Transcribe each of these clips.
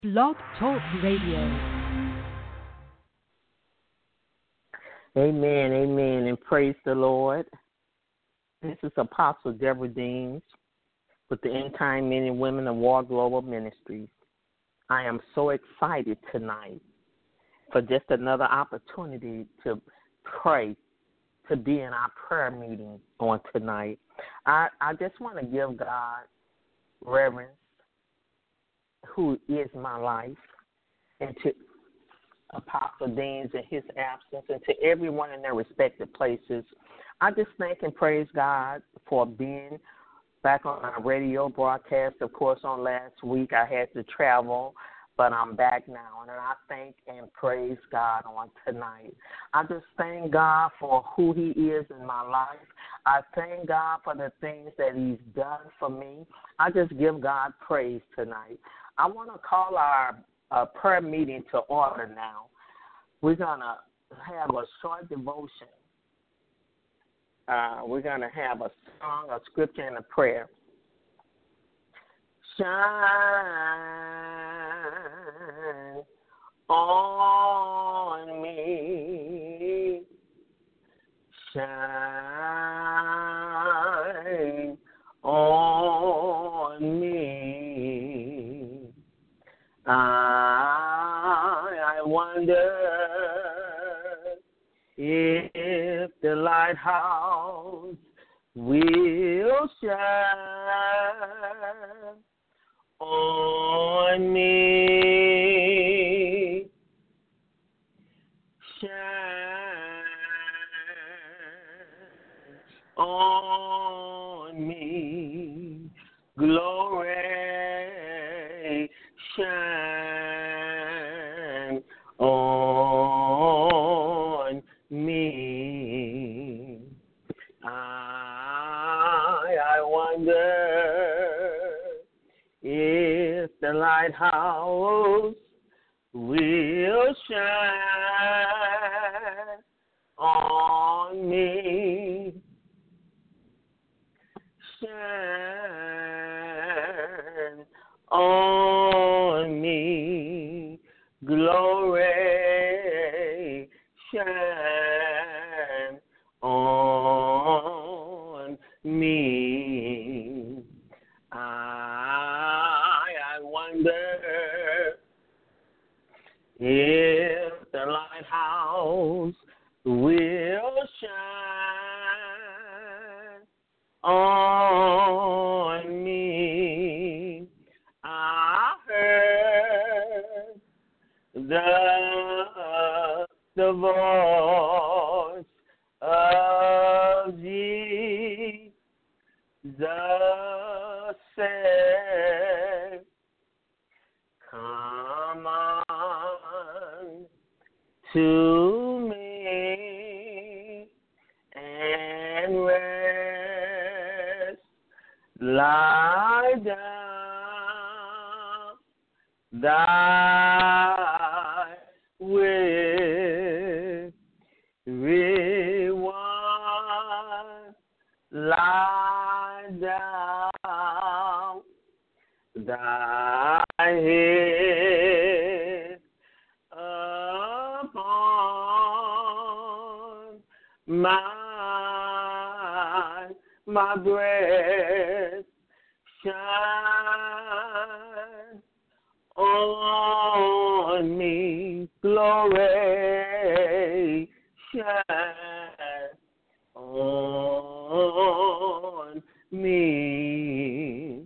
Blog Talk Radio. Amen, amen, and praise the Lord. This is Apostle Deborah Deans with the End Time Men and Women of War Global Ministries. I am so excited tonight for just another opportunity to pray, to be in our prayer meeting on tonight. I just want to give God reverence, who is my life, and to Apostle Deans in his absence, and to everyone in their respective places. I just thank and praise God for being back on our radio broadcast. Of course, on last week I had to travel, but I'm back now, and I thank and praise God on tonight. I just thank God for who he is in my life. I thank God for the things that he's done for me. I just give God praise tonight. I want to call our prayer meeting to order now. We're going to have a short devotion. We're going to have a song, a scripture, and a prayer. Shine on me. Shine on me. I wonder if the lighthouse will shine on me. Shine on me. Glory, shine on me. I wonder if the lighthouse will shine on me. Shine on me. Glory, shine on me. I wonder if the lighthouse will shine on me. I heard the voice of Jesus said, come on to me and rest, lie down, thy weary one, lie down, thy head upon my breast, shine on me, glory, shine on me.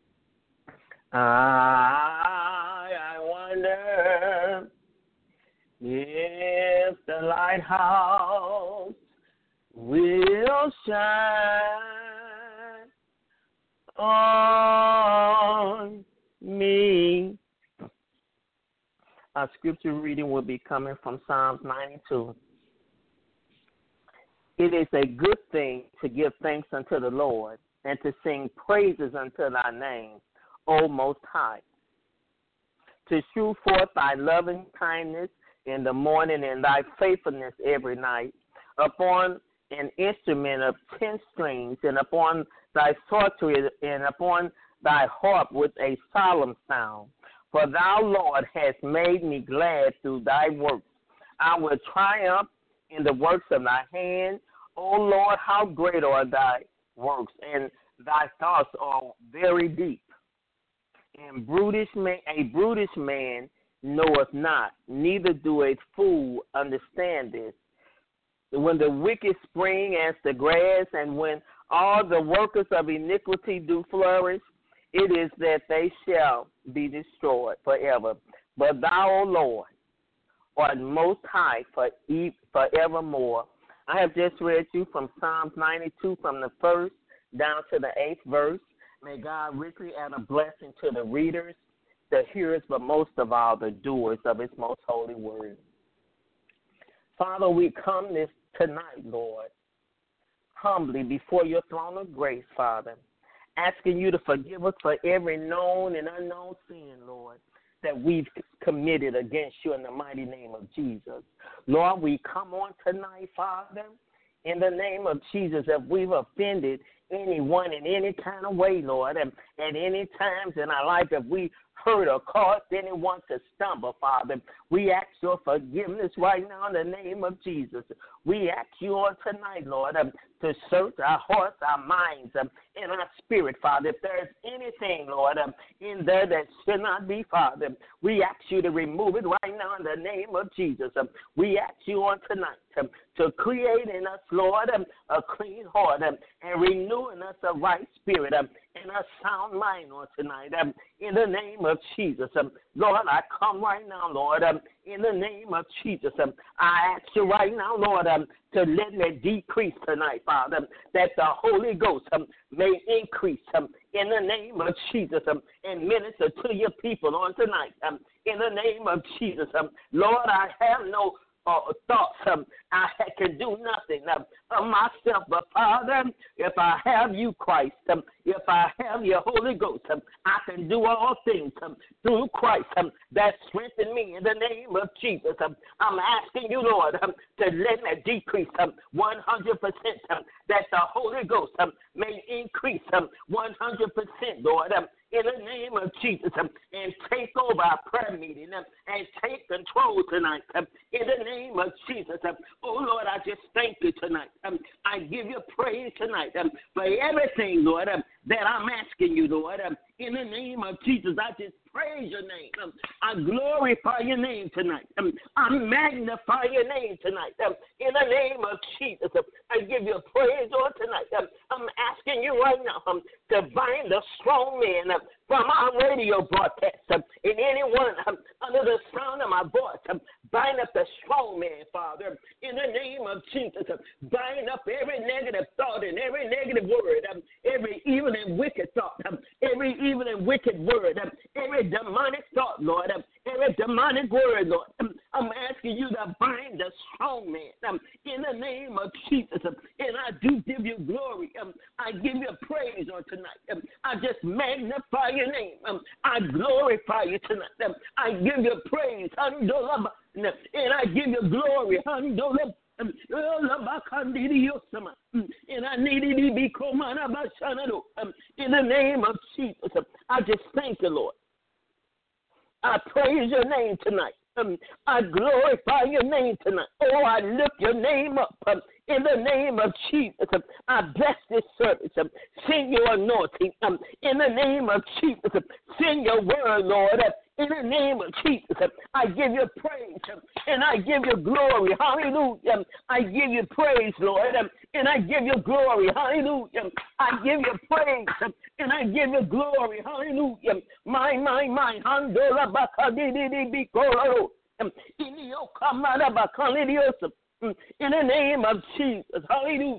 I wonder if the lighthouse will shine on me. Our scripture reading will be coming from Psalms 92. It is a good thing to give thanks unto the Lord and to sing praises unto thy name, O Most High, to shew forth thy loving kindness in the morning and thy faithfulness every night, upon an instrument of 10 strings, and upon thy psaltery, and upon thy harp with a solemn sound. For thou, Lord, hast made me glad through thy works. I will triumph in the works of thy hand. O Lord, how great are thy works, and thy thoughts are very deep. And a brutish man knoweth not, neither do a fool understand this. When the wicked spring as the grass, and when all the workers of iniquity do flourish, it is that they shall be destroyed forever. But thou, O Lord, art most high forevermore. I have just read you from Psalms 92 from the 1st down to the 8th verse. May God richly add a blessing to the readers, the hearers, but most of all the doers of his most holy word. Father, we come tonight, Lord, humbly before your throne of grace, Father, asking you to forgive us for every known and unknown sin, Lord, that we've committed against you in the mighty name of Jesus. Lord, we come on tonight, Father, in the name of Jesus, if we've offended anyone in any kind of way, Lord, and at any times in our life, if we hurt or caused anyone to stumble, Father, we ask your forgiveness right now in the name of Jesus. We ask you on tonight, Lord, to search our hearts, our minds, and our spirit, Father. If there's anything, Lord, in there that should not be, Father, we ask you to remove it right now in the name of Jesus. We ask you on tonight to create in us, Lord, a clean heart and renew in us a right spirit and a sound mind on tonight. In the name of Jesus, Lord, I come right now, Lord, in the name of Jesus. I ask you right now, Lord, to let me decrease tonight, Father, that the Holy Ghost may increase in the name of Jesus and minister to your people on tonight. In the name of Jesus, Lord, I have no thoughts. I can do nothing of myself. But, Father, if I have you, Christ, if I have your Holy Ghost, I can do all things through Christ that strengthen me in the name of Jesus. I'm asking you, Lord, to let me decrease 100%, that the Holy Ghost may increase 100%, Lord, in the name of Jesus, and take over our prayer meeting and take control tonight in the name of Jesus. Oh, Lord, I just thank you tonight. I give you praise tonight for everything, Lord, that I'm asking you, Lord. In the name of Jesus, I just praise your name. I glorify your name tonight. I magnify your name tonight. In the name of Jesus, I give you praise on tonight. I'm asking you right now to bind the strong man from our radio broadcast. And anyone under the sound of my voice, bind up the strong man, Father. In the name of Jesus, bind up every negative thought and every negative word, every evil and wicked thought, every evil and wicked word, every demonic thought, Lord, every demonic word, Lord. I'm asking you to bind the strong man in the name of Jesus. And I do give you glory. I give you praise on tonight. I just magnify your name. I glorify you tonight. I give you praise. And I give you glory. And I need it to be in the name of Jesus. I just thank you, Lord. I praise your name tonight. I glorify your name tonight. Oh, I lift your name up in the name of Jesus. I bless this service. Send your anointing in the name of Jesus. Send your word, Lord. In the name of Jesus, I give you praise and I give you glory. Hallelujah. I give you praise, Lord, and I give you glory. Hallelujah. I give you praise and I give you glory. Hallelujah. My. In the name of Jesus. Hallelujah.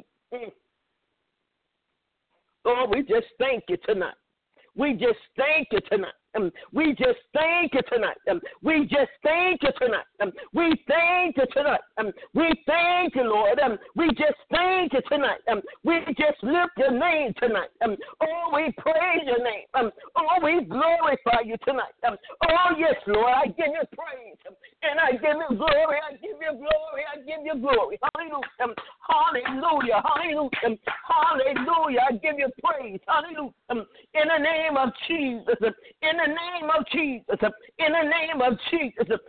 Oh, we just thank you tonight. We just thank you tonight. We just thank you tonight. We just thank you tonight. We thank you tonight. We thank you, Lord. We just thank you tonight. We just lift your name tonight. Oh, we praise your name. Oh, we glorify you tonight. Oh, yes, Lord, I give you praise And I give you glory, I give you glory, I give you glory. Hallelujah. Hallelujah. Hallelujah. Hallelujah. I give you praise. Hallelujah. In the name of Jesus. In the name of Jesus. In the name of Jesus.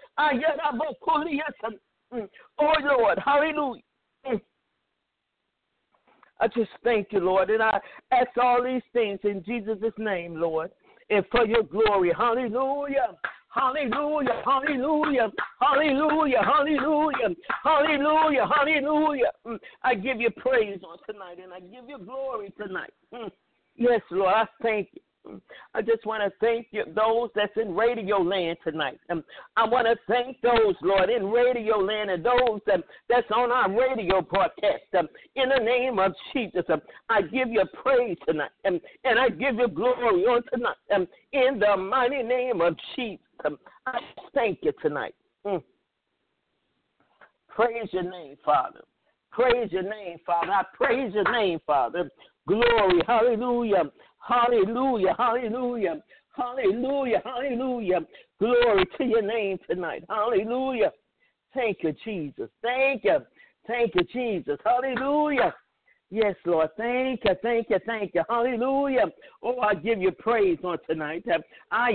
Oh Lord. Hallelujah. I just thank you, Lord. And I ask all these things in Jesus' name, Lord. And for your glory. Hallelujah. Hallelujah, hallelujah, hallelujah, hallelujah, hallelujah, hallelujah. I give you praise on tonight, and I give you glory tonight. Yes, Lord, I thank you. I just want to thank you, those that's in radio land tonight. I want to thank those, Lord, in radio land and those that's on our radio broadcast. In the name of Jesus, I give you praise tonight, and I give you glory on tonight. In the mighty name of Jesus, I thank you tonight. Praise your name, Father. Praise your name, Father. I praise your name, Father. Glory, hallelujah, hallelujah, hallelujah, hallelujah, hallelujah. Glory to your name tonight. Hallelujah. Thank you, Jesus. Thank you. Thank you, Jesus. Hallelujah. Yes, Lord. Thank you, thank you, thank you. Hallelujah. Oh, I give you praise on tonight. I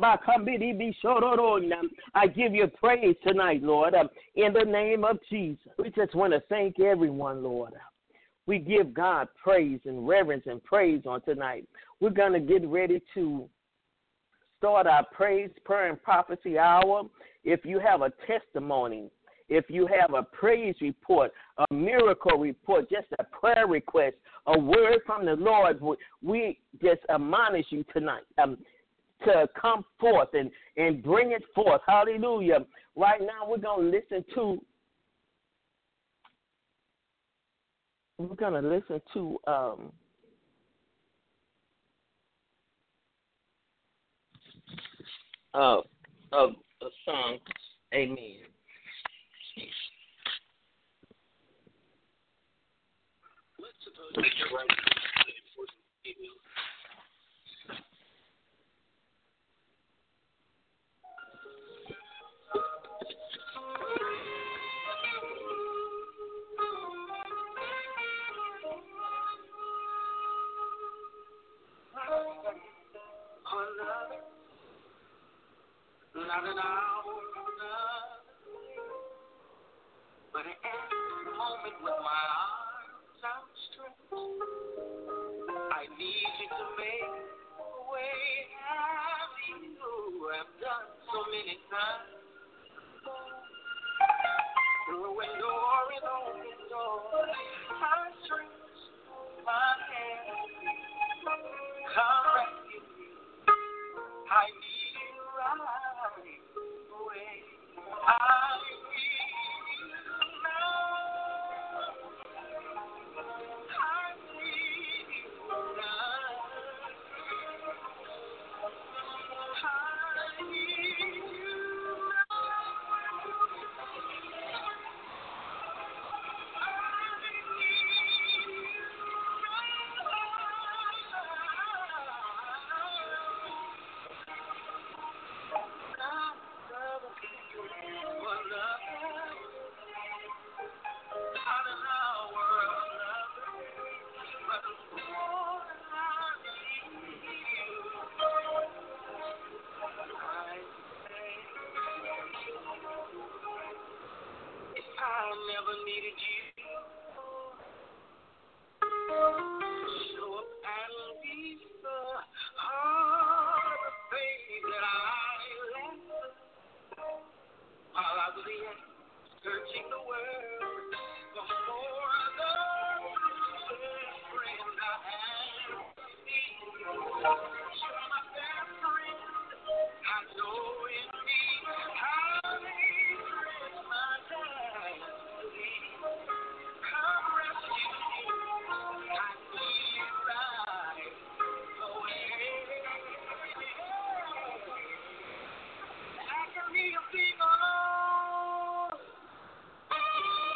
give you praise tonight, Lord, in the name of Jesus. We just want to thank everyone, Lord. We give God praise and reverence and praise on tonight. We're going to get ready to start our praise, prayer, and prophecy hour. If you have a testimony, if you have a praise report, a miracle report, just a prayer request, a word from the Lord, we just admonish you tonight to come forth and bring it forth. Hallelujah. Right now we're going to listen to a song. Amen. Let's suppose that you're writing an important email. Not an hour, but at the moment with my arms outstretched, I need you to make a way as you have done so many times. Through a door is open door, I stretch my hand, come rescue me. I need you right away. I need you now. I need you now. I need you never needed you. Show up and be the heart of faith that I left while I was yet searching the world for more than the friend I had. You're my best friend. I know in me how they dress my time. I can be a big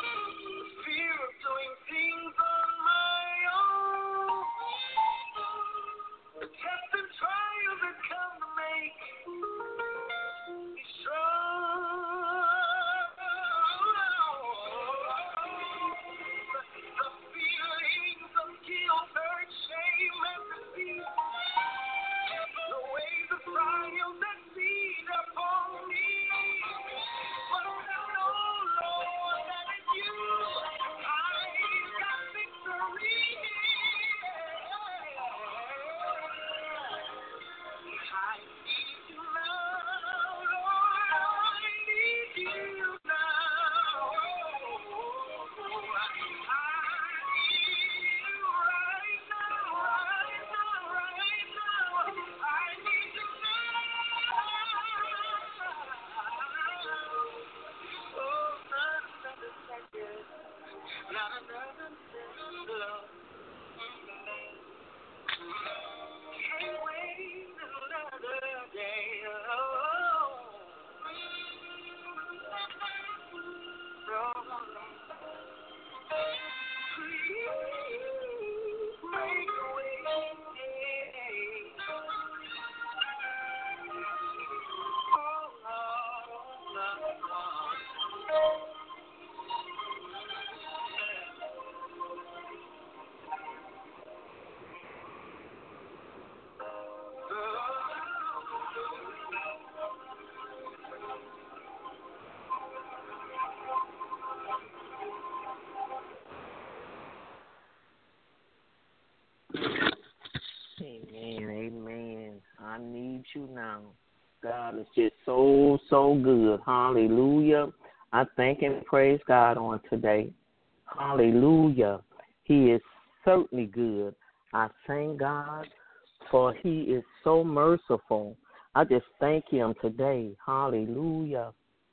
Amen, amen. I need you now. God is just so, so good. Hallelujah. I thank and praise God on today. Hallelujah. He is certainly good. I thank God for He is so merciful. I just thank Him today. Hallelujah.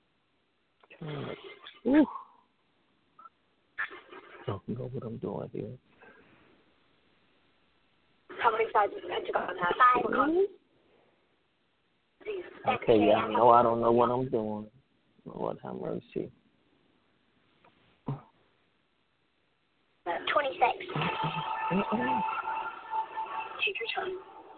Ooh. So, you know what I'm doing here. How many sides does Pentagon have? 5. Okay, yeah, I don't know what I'm doing. Lord have mercy. 26. Take your time.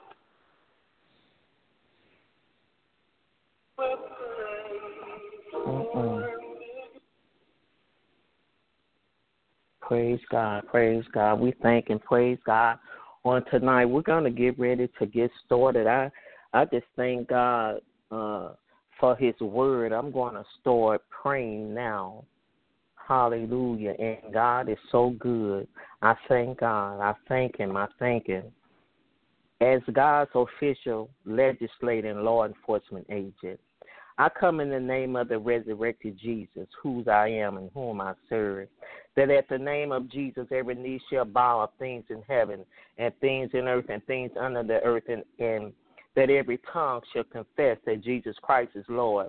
Praise God, praise God. We thank and praise God on tonight. We're going to get ready to get started. I just thank God for His word. I'm going to start praying now. Hallelujah. And God is so good. I thank God. I thank Him. I thank Him. As God's official legislating law enforcement agent, I come in the name of the resurrected Jesus, whose I am and whom I serve, that at the name of Jesus every knee shall bow of things in heaven and things in earth and things under the earth, and that every tongue shall confess that Jesus Christ is Lord.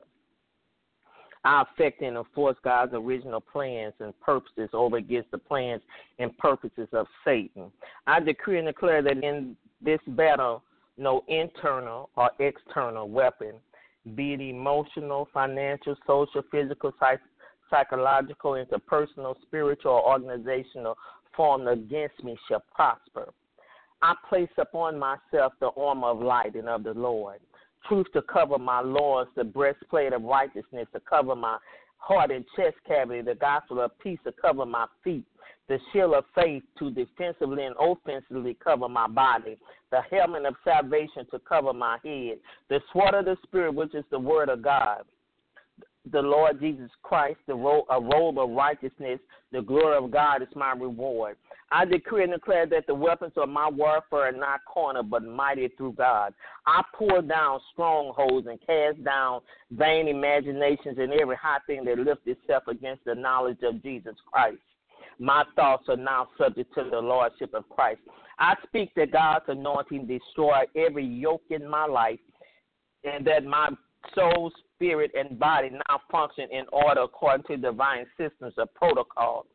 I affect and enforce God's original plans and purposes over against the plans and purposes of Satan. I decree and declare that in this battle, no internal or external weapon, be it emotional, financial, social, physical, psychological, interpersonal, spiritual, or organizational, formed against me shall prosper. I place upon myself the armor of light and of the Lord, truth to cover my loins, the breastplate of righteousness to cover my heart and chest cavity, the gospel of peace to cover my feet, the shield of faith to defensively and offensively cover my body, the helmet of salvation to cover my head, the sword of the Spirit, which is the word of God, the Lord Jesus Christ, a robe of righteousness, the glory of God is my reward. I decree and declare that the weapons of my warfare are not carnal, but mighty through God. I pour down strongholds and cast down vain imaginations and every high thing that lifts itself against the knowledge of Jesus Christ. My thoughts are now subject to the lordship of Christ. I speak that God's anointing destroy every yoke in my life, and that my soul, spirit, and body now function in order according to divine systems of protocol.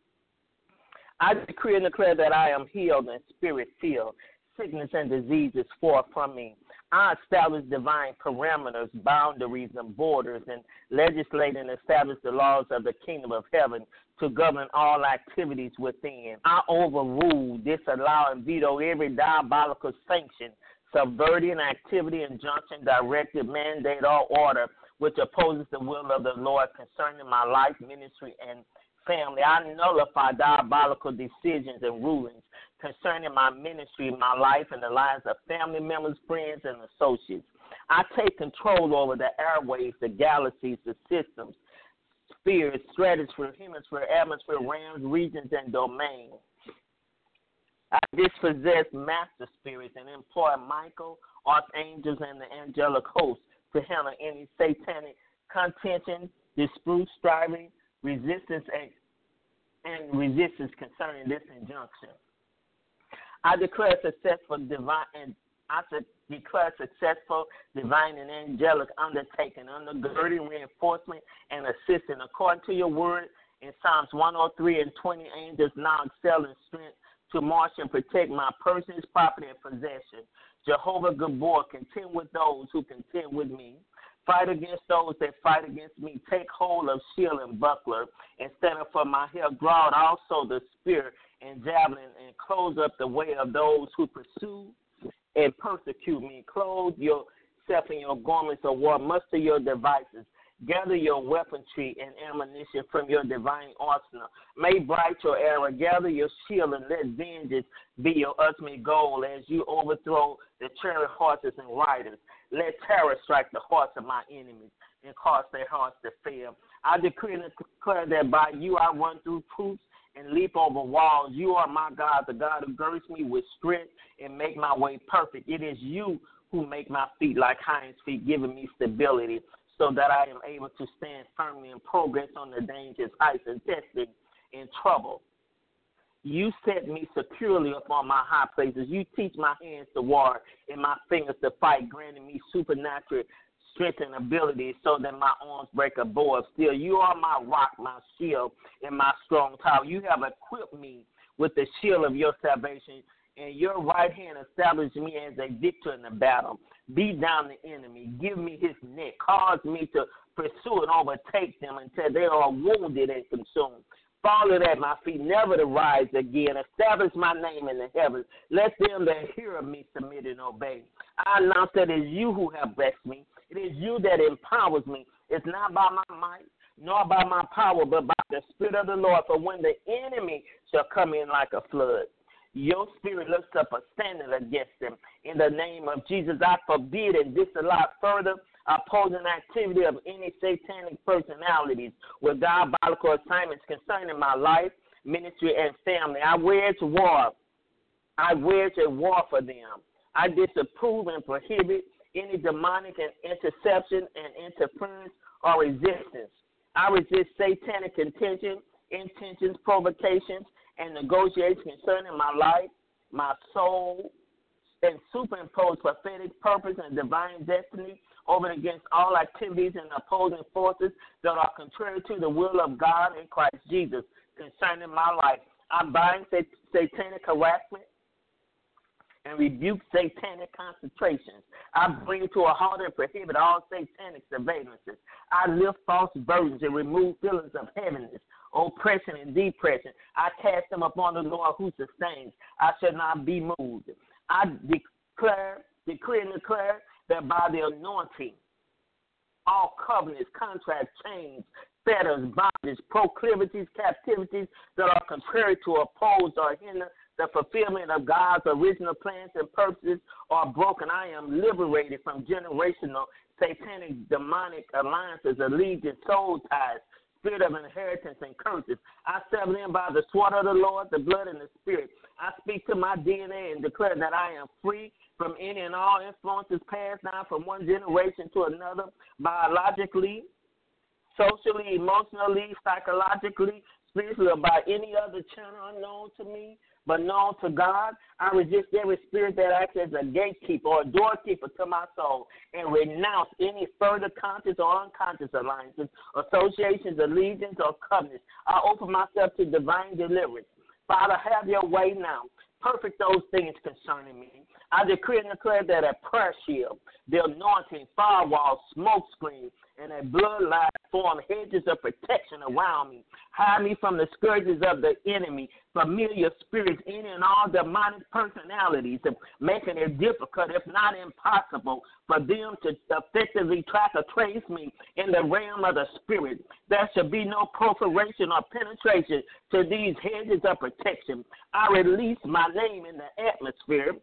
I decree and declare that I am healed and spirit-filled. Sickness and disease is far from me. I establish divine parameters, boundaries, and borders, and legislate and establish the laws of the kingdom of heaven to govern all activities within. I overrule, disallow, and veto every diabolical sanction, subverting activity, injunction, directive, mandate, or order which opposes the will of the Lord concerning my life, ministry, and family. I nullify diabolical decisions and rulings concerning my ministry, my life, and the lives of family members, friends, and associates. I take control over the airwaves, the galaxies, the systems, spheres, stratosphere, hemisphere, atmosphere, realms, regions, and domains. I dispossess master spirits and employ Michael, archangels, and the angelic hosts to handle any satanic contention, dispute, striving, resistance, and resistance concerning this injunction. I declare successful divine and angelic undertaking, undergirding, reinforcement, and assistance according to your word In Psalms 103:20, angels now excel in strength to marshal and protect my persons, property, and possession. Jehovah Gabor, contend with those who contend with me. Fight against those that fight against me. Take hold of shield and buckler and stand up for my help. Draw out also the spear and javelin and close up the way of those who pursue and persecute me. Clothe yourself in your garments of war. Muster your devices. Gather your weaponry and ammunition from your divine arsenal. Make bright your arrow. Gather your shield and let vengeance be your ultimate goal as you overthrow the chariot horses and riders. Let terror strike the hearts of my enemies and cause their hearts to fail. I decree and declare that by you I run through troops and leap over walls. You are my God, the God who girds me with strength and make my way perfect. It is you who make my feet like hinds feet, giving me stability, so that I am able to stand firmly and progress on the dangerous heights and testing in trouble. You set me securely upon my high places. You teach my hands to war and my fingers to fight, granting me supernatural strength and ability so that my arms break a bow of steel. You are my rock, my shield, and my strong tower. You have equipped me with the shield of your salvation, and your right hand established me as a victor in the battle. Beat down the enemy. Give me his neck. Cause me to pursue and overtake them until they are wounded and consumed. Fall at my feet, never to rise again. Establish my name in the heavens. Let them that hear of me submit and obey. I announce that it is you who have blessed me. It is you that empowers me. It's not by my might, nor by my power, but by the Spirit of the Lord. For when the enemy shall come in like a flood, your spirit lifts up a standard against them. In the name of Jesus, I forbid and disallow further opposing activity of any satanic personalities with diabolical assignments concerning my life, ministry, and family. I wage war. I wage a war for them. I disapprove and prohibit any demonic interception and interference or resistance. I resist satanic intentions, provocations, and negotiations concerning my life, my soul, and superimpose prophetic purpose and divine destiny over and against all activities and opposing forces that are contrary to the will of God in Christ Jesus concerning my life. I bind satanic harassment and rebuke satanic concentrations. I bring to a halt and prohibit all satanic surveillances. I lift false burdens and remove feelings of heaviness, oppression, and depression. I cast them upon the Lord who sustains. I shall not be moved. I decree and declare that by the anointing, all covenants, contracts, chains, fetters, bondage, proclivities, captivities that are contrary to oppose or hinder the fulfillment of God's original plans and purposes are broken. I am liberated from generational, satanic, demonic alliances, allegiance, soul ties, spirit of inheritance, and curses. I sever them by the sword of the Lord, the blood, and the Spirit. I speak to my DNA and declare that I am free from any and all influences passed down from one generation to another, biologically, socially, emotionally, psychologically, spiritually, or by any other channel unknown to me, but known to God. I resist every spirit that acts as a gatekeeper or a doorkeeper to my soul and renounce any further conscious or unconscious alliances, associations, allegiance, or covenants. I open myself to divine deliverance. Father, have your way now. Perfect those things concerning me. I decree and declare that a prayer shield, the anointing, firewall, smoke screen, and a bloodline form hedges of protection around me. Hide me from the scourges of the enemy, familiar spirits, any and all demonic personalities, making it difficult, if not impossible, for them to effectively track or trace me in the realm of the spirit. There should be no proliferation or penetration to these hedges of protection. I release my name in the atmosphere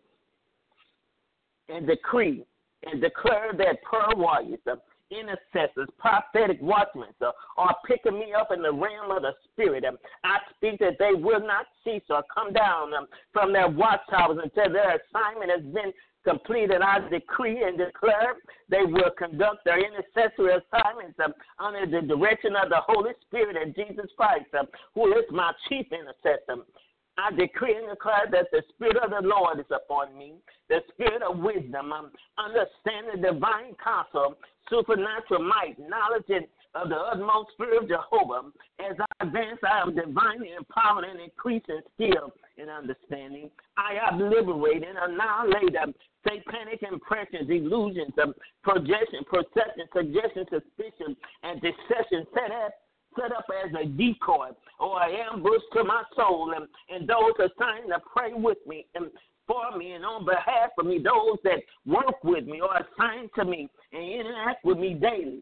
and decree and declare that prayer warriors, intercessors, prophetic watchmen are picking me up in the realm of the spirit. I speak that they will not cease or come down from their watchtowers until their assignment has been completed. I decree and declare they will conduct their intercessory assignments under the direction of the Holy Spirit and Jesus Christ, who is my chief intercessor. I decree and declare that the Spirit of the Lord is upon me, the Spirit of wisdom, understanding, divine counsel, supernatural might, knowledge, and of the utmost spirit of Jehovah. As I advance, I am divinely empowered and increasing skill and understanding. I am liberated, annihilated satanic impressions, illusions, projection, perception, suggestion, suspicion, and deception set up as a decoy or an ambush to my soul and those assigned to pray with me and for me and on behalf of me, those that work with me or assigned to me and interact with me daily.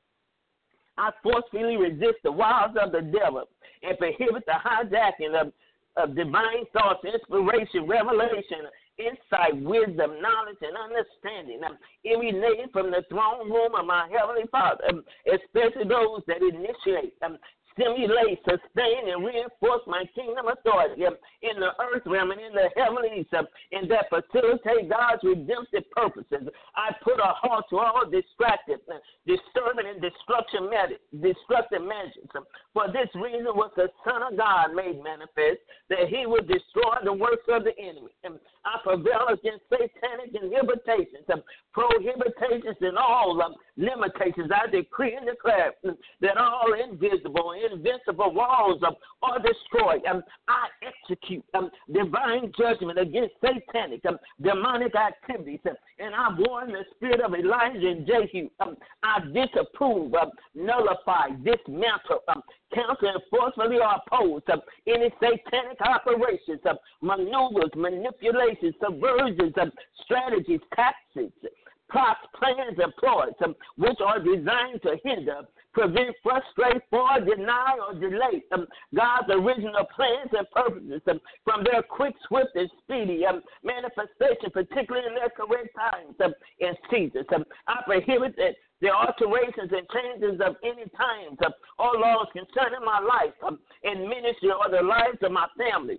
I forcefully resist the wiles of the devil and prohibit the hijacking of divine thoughts, inspiration, revelation, insight, wisdom, knowledge, and understanding emanating from the throne room of my Heavenly Father, especially those that initiate, stimulate, sustain, and reinforce my kingdom authority in the earth realm and in the heavenlies, and that facilitate God's redemptive purposes. I put a halt to all distracted, disturbing, and destructive measures. For this reason was the Son of God made manifest, that he would destroy the works of the enemy. I prevail against satanic inhibitations, prohibitations, and all limitations. I decree and declare that all invisible, invincible walls are destroyed. I execute divine judgment against satanic, demonic activities, and I warn the spirit of Elijah and Jehu. I disapprove, nullify, dismantle, cancel, and forcefully oppose any satanic operations, maneuvers, manipulations, subversions, strategies, tactics, plots, plans, and ploys, which are designed to hinder, prevent, frustrate, fraud, deny, or delay God's original plans and purposes from their quick, swift, and speedy manifestation, particularly in their correct times and seasons. I prohibit the alterations and changes of any times or laws concerning my life and ministry or the lives of my family.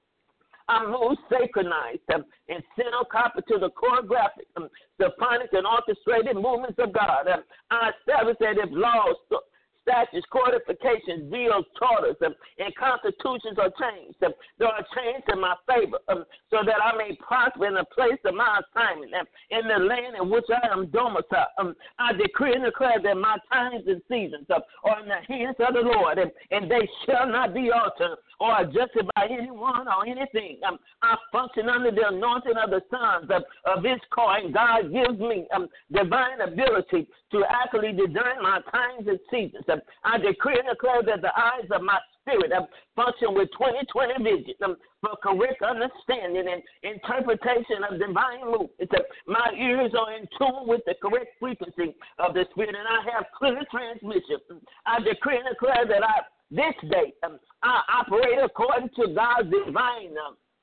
I move synchronized and syncopated to the choreographic, symphonic, and orchestrated movements of God. I establish that if laws, statutes, codifications, bills, charters, and constitutions are changed, they are changed in my favor, so that I may prosper in the place of my assignment, in the land in which I am domiciled. I decree and declare that my times and seasons are in the hands of the Lord, and they shall not be altered or adjusted by anyone or anything. I function under the anointing of the sons of his calling. God gives me divine ability to accurately discern my times and seasons. I decree and declare that the eyes of my spirit function with 20/20 vision for correct understanding and interpretation of divine movements. My ears are in tune with the correct frequency of the spirit, and I have clear transmission. I decree and declare that this day I operate according to God's divine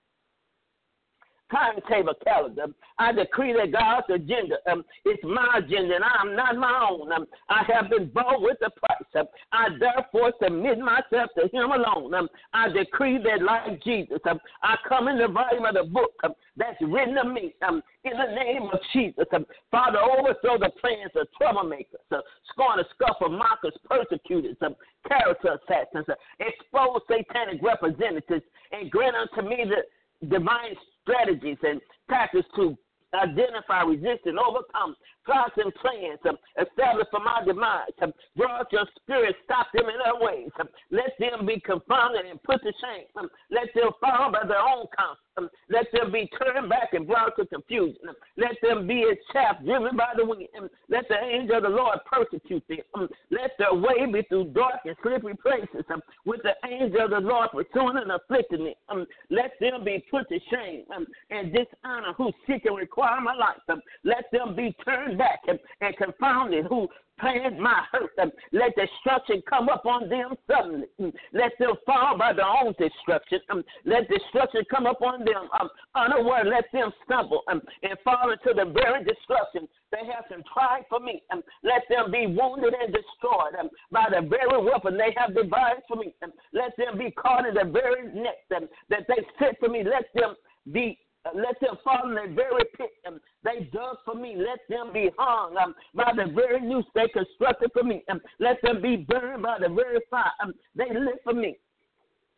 timetable calendar. I decree that God's agenda is my agenda, and I am not my own. I have been bought with a price. I therefore submit myself to him alone. I decree that, like Jesus, I come in the volume of the book that's written of me in the name of Jesus. Father, overthrow the plans of troublemakers, scorn, scuffle, mockers, persecutors, character assassins, expose satanic representatives, and grant unto me the divine strategies and tactics to identify, resist, and overcome plots and plans established for my demise. Draw out your spirit, stop them in their ways. Let them be confounded and put to shame. Let them fall by their own counsel. Let them be turned back and brought to confusion. Let them be as chaff driven by the wind. Let the angel of the Lord persecute them. Let their way be through dark and slippery places, with the angel of the Lord pursuing and afflicting them. Let them be put to shame and dishonor who seek and require my life. Let them be turned back and confounded who planned my hurt. Let destruction come upon them suddenly. Let them fall by their own destruction. Let destruction come upon them unaware. Let them stumble and fall into the very destruction they have contrived for me. Let them be wounded and destroyed by the very weapon they have devised for me. Let them be caught in the very net that they set for me. Let them fall in the very pit they dug for me. Let them be hung by the very noose they constructed for me. Let them be burned by the very fire they lit for me.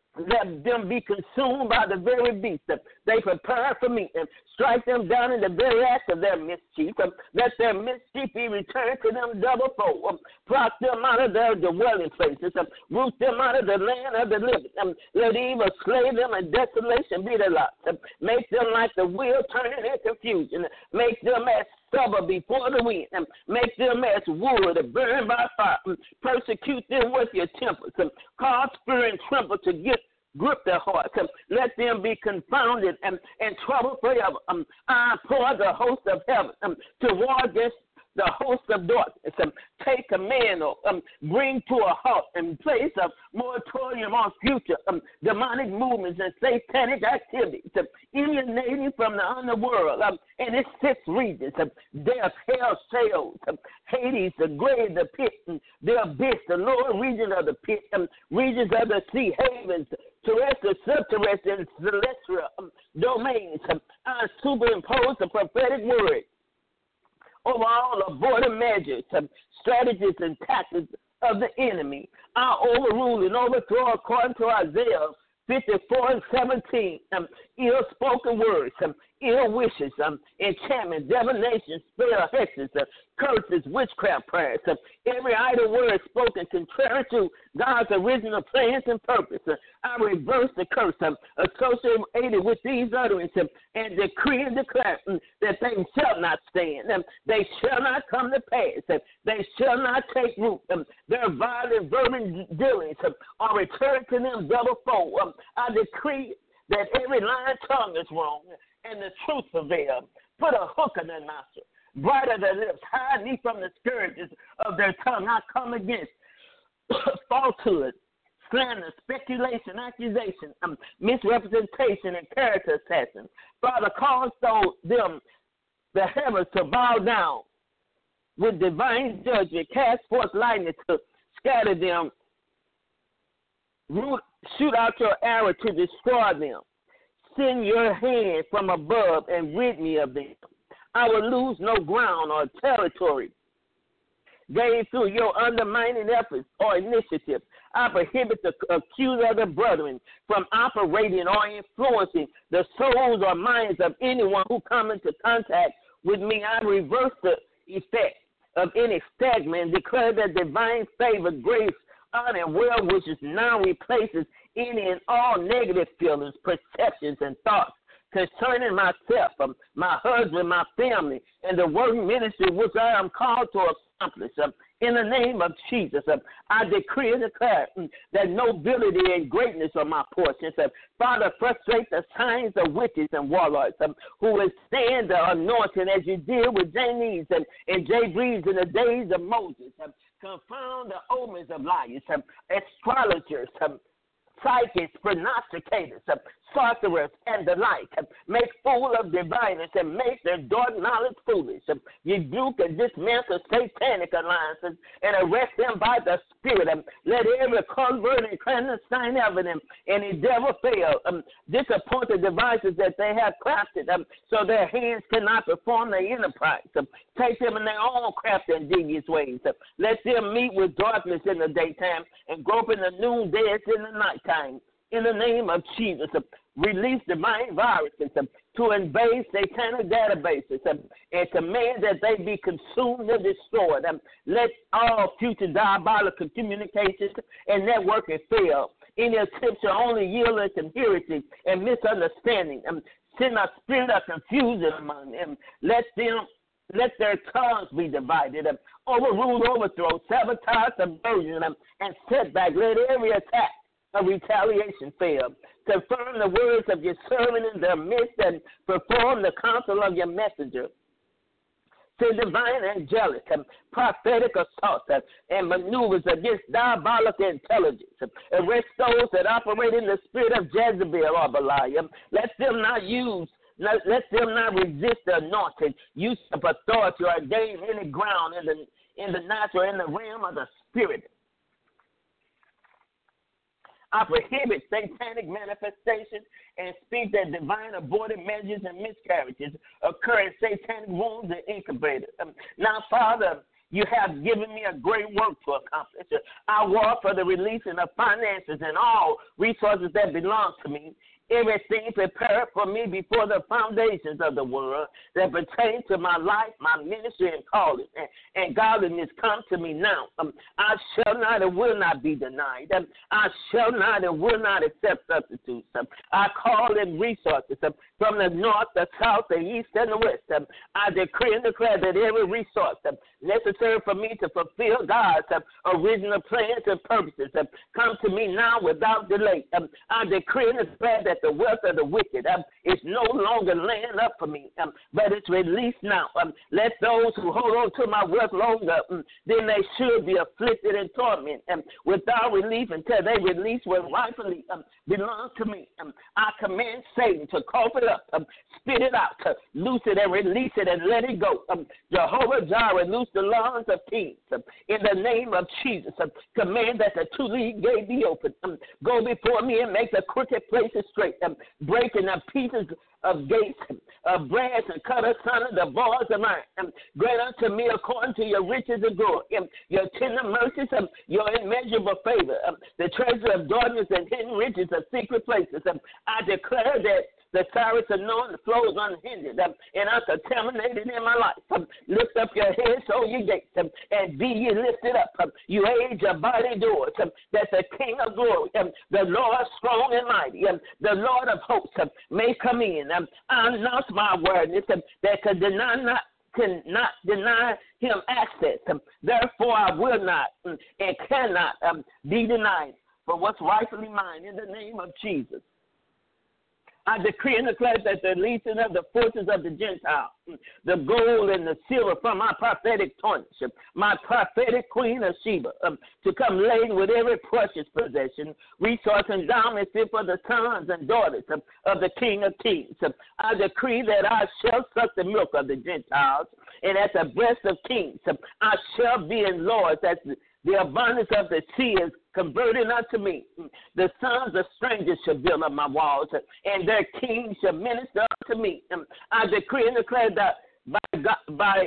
Let them be consumed by the very beast they prepare for me, and strike them down in the very act of their mischief. Let their mischief be returned to them double fold. Pluck them out of their dwelling places. Root them out of the land of the living. Let evil slay them, and desolation be their lot. Make them like the wheel turning in confusion. Make them as stubble before the wind. Make them as wood burned by fire. Persecute them with your tempers. Cause fear and tremble to grip their hearts. Let them be confounded and troubled forever. I pour the host of heaven to war against the host of darkness. Take command of, bring to a halt and place a moratorium on future demonic movements and satanic activities, emanating from the underworld and its 6 regions: death, hell, Sheol, Hades, the grave, the pit, the abyss, the lower region of the pit, regions of the sea, havens, terrestrial, subterrestrial, and celestial domains. I superimpose the prophetic word over all abortive measures, strategies, and tactics of the enemy. I overrule and overthrow, according to Isaiah 54:17, ill-spoken words, ill wishes, enchantment, divination, spell, hexes, curses, witchcraft prayers, every idle word spoken contrary to God's original plans and purpose. I reverse the curse associated with these utterances and decree and declare that they shall not stand. They shall not come to pass. They shall not take root. Their violent verbal dealings are returned to them double fold. I decree that every lying tongue is wrong and the truth prevails. Put a hook in their nostril, brighter their lips, hide me from the scourges of their tongue. I come against falsehood, slander, speculation, accusation, misrepresentation, and character assassin. Father, cause them, the heavens, to bow down with divine judgment. Cast forth lightning to scatter them. Shoot out your arrow to destroy them. Send your hand from above and rid me of them. I will lose no ground or territory gained through your undermining efforts or initiatives. I prohibit the accuser of the brethren from operating or influencing the souls or minds of anyone who come into contact with me. I reverse the effect of any stagnant and declare that divine favor, grace, honor, and well wishes now replaces any and all negative feelings, perceptions, and thoughts concerning myself, my husband, my family, and the work ministry which I am called to accomplish. In the name of Jesus, I decree and declare that nobility and greatness are my portion. Father, frustrate the signs of witches and warlocks who withstand the anointing as you did with Janine and Jay Breeze in the days of Moses. Confound the omens of liars, astrologers, psychics, prognosticators, sorcerers, and the like. Make fool of diviners and make their dark knowledge foolish. Rebuke and dismantle satanic alliances and arrest them by the Spirit. Let every convert and clandestine evidence and endeavor fail. Disappoint the devices that they have crafted so their hands cannot perform their enterprise. Take them in their own crafty and devious ways. Let them meet with darkness in the daytime and grope in the noonday in the nighttime. In the name of Jesus, release divine viruses to invade satanic databases and command that they be consumed and destroyed. Let all future diabolical communications and networking fail. Any attempts to only yield incoherency and misunderstanding. Send a spirit of confusion among them. Let their tongues be divided, overrule, overthrow, sabotage, subversion, and setback. Let every attack of retaliation fail. Confirm the words of your servant in their midst and perform the counsel of your messenger. Send divine, angelic, prophetic assaults and maneuvers against diabolical intelligence. Arrest those that operate in the spirit of Jezebel or Belial. Let them not resist the anointing, use of authority, or gain any ground in the natural, in the realm of the spirit. I prohibit satanic manifestations and speak that divine aborted measures and miscarriages occur in satanic wombs and incubators. Now, Father, You have given me a great work to accomplish. I walk for the releasing of finances and all resources that belong to me. Everything prepared for me before the foundations of the world that pertain to my life, my ministry, and calling and godliness come to me now. I shall not and will not be denied. I shall not and will not accept substitutes. I call in resources from the north, the south, the east, and the west. I decree and declare that every resource necessary for me to fulfill God's original plans and purposes come to me now without delay. I decree and declare that the wealth of the wicked is no longer laying up for me, but it's released now. Let those who hold on to my wealth longer, then they should be afflicted and tormented without relief until they release what rightfully belongs to me. I command Satan to cough it up, spit it out, loose it and release it and let it go. Jehovah Jireh, loose the lungs of kings. In the name of Jesus, command that the two-lead gate be open. Go before me and make the crooked places straight. Breaking the pieces of gates of brass and cut asunder the bars of iron. Grant unto me according to your riches and glory, your tender mercies, your immeasurable favor, the treasure of darkness and hidden riches of secret places. I declare that the Cyrus anointing flows unhindered and uncontaminated in my life. Lift up your heads, O ye gates, and be ye lifted up, you age abiding doors, that the King of glory, the Lord strong and mighty, the Lord of hosts, may come in. I announce my awareness that cannot deny him access. Therefore, I will not and cannot be denied for what's rightfully mine in the name of Jesus. I decree and declare that the leasing of the forces of the Gentiles, the gold and the silver from my prophetic tournament, my prophetic queen of Sheba, to come laden with every precious possession, resource, and endowment fit for the sons and daughters of the King of Kings. I decree that I shall suck the milk of the Gentiles, and at the breast of kings I shall be in lords, as the abundance of the sea is converted unto me. The sons of strangers shall build up my walls, and their kings shall minister unto me. I decree and declare that by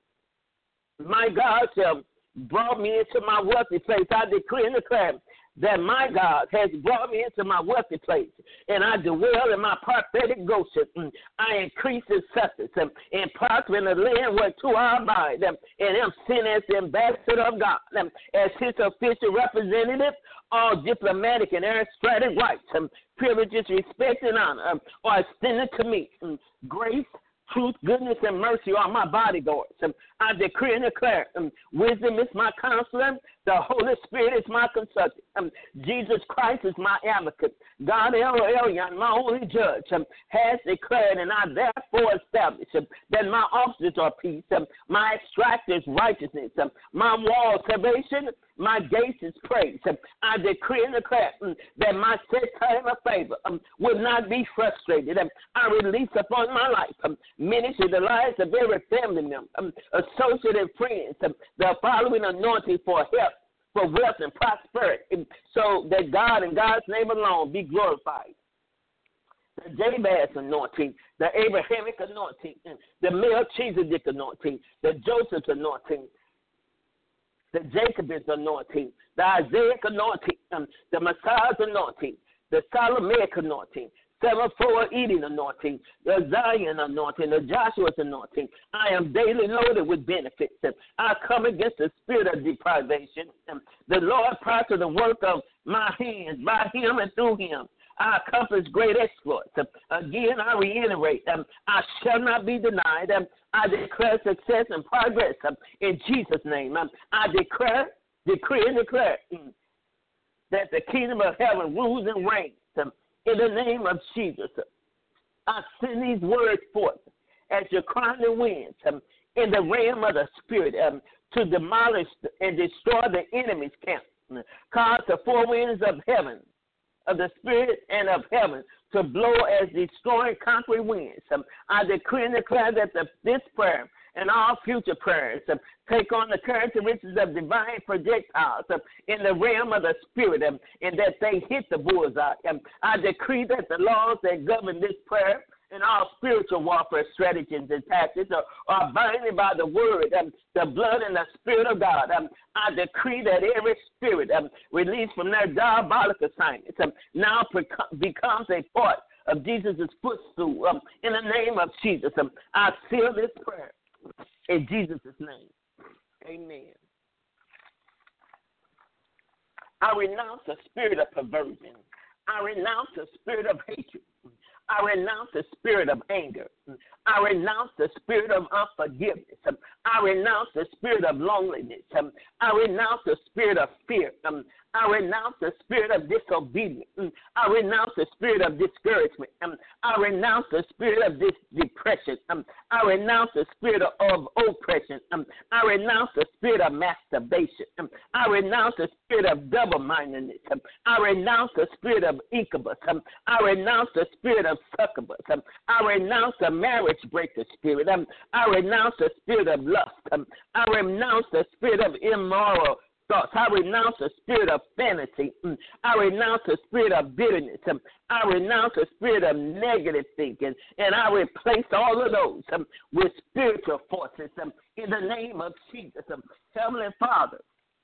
my God shall brought me into my wealthy place. I decree and declare that my God has brought me into my wealthy place, and I dwell in my prophetic Goshen. I increase his substance and prosper in the land where two I abide, and am sent as the ambassador of God, as his official representative. All diplomatic and aristocratic rights, privileges, respect, and honor are extended to me. Grace, truth, goodness, and mercy are my bodyguards. I decree and declare, wisdom is my counselor, the Holy Spirit is my consultant, Jesus Christ is my advocate, God El Elyon, my only judge, has declared, and I therefore establish that my officers are peace, my extractors righteousness, my wall salvation, my gates is praise. I decree and declare that my set time of favor will not be frustrated. I release upon my life ministry the lives of every family member, associate and friends, the following anointing for health, for wealth and prosperity, so that God and God's name alone be glorified. The Jabez anointing, the Abrahamic anointing, the Melchizedek anointing, the Joseph anointing, the Jacob's anointing, the Isaiah anointing, the Messiah's anointing, the Solomonic anointing, 7-4 Eden anointing, the Zion anointing, the Joshua's anointing. I am daily loaded with benefits. I come against the spirit of deprivation. The Lord prosper the work of my hands by him and through him. I accomplish great exploits. Again, I reiterate, I shall not be denied. I declare success and progress in Jesus' name. I decree and declare that the kingdom of heaven rules and reigns in the name of Jesus. I send these words forth as your crowning winds in the realm of the spirit to demolish and destroy the enemy's camp. Cause the four winds of heaven, of the spirit and of heaven, to blow as destroying conquering winds. I decree and declare that this prayer and all future prayers take on the characteristics of divine projectiles in the realm of the spirit, and that they hit the bullseye. I decree that the laws that govern this prayer and all spiritual warfare strategies and tactics are binded by the word, the blood and the spirit of God. I decree that every spirit released from their diabolical assignments now becomes a part of Jesus' footstool. In the name of Jesus, I seal this prayer in Jesus' name. Amen. I renounce the spirit of perversion. I renounce the spirit of hatred. I renounce the spirit of anger. I renounce the spirit of unforgiveness. I renounce the spirit of loneliness. I renounce the spirit of fear. I renounce the spirit of disobedience. I renounce the spirit of discouragement. I renounce the spirit of depression. I renounce the spirit of oppression. I renounce the spirit of masturbation. I renounce the spirit of double-mindedness. I renounce the spirit of incubus. I renounce the spirit of succubus. I renounce the marriage breaker spirit. I renounce the spirit of lust. I renounce the spirit of immoral thoughts. I renounce the spirit of fantasy. I renounce the spirit of bitterness. I renounce the spirit of negative thinking, and I replace all of those with spiritual forces in the name of Jesus. Heavenly Father,